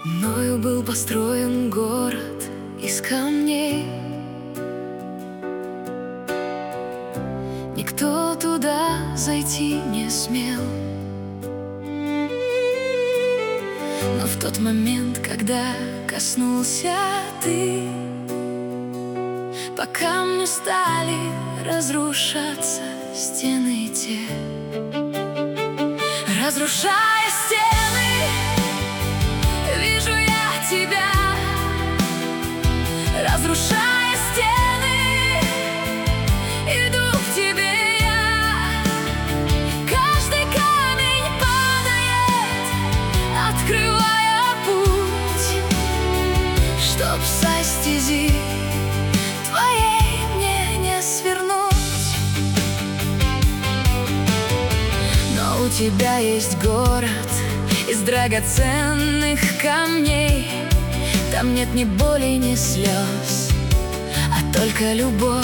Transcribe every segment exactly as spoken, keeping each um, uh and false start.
Мною был построен город из камней. Никто туда зайти не смел. Но в тот момент, когда коснулся ты, по камню стали разрушаться стены те. Разрушая стены, вижу я тебя. Разрушая стены, иду к тебе я. Каждый камень падает, открывая путь, чтоб со стези твоей мне не свернуть. Но у тебя есть город из драгоценных камней. Там нет ни боли, ни слез, а только любовь.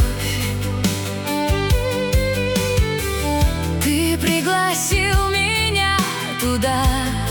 Ты пригласил меня туда,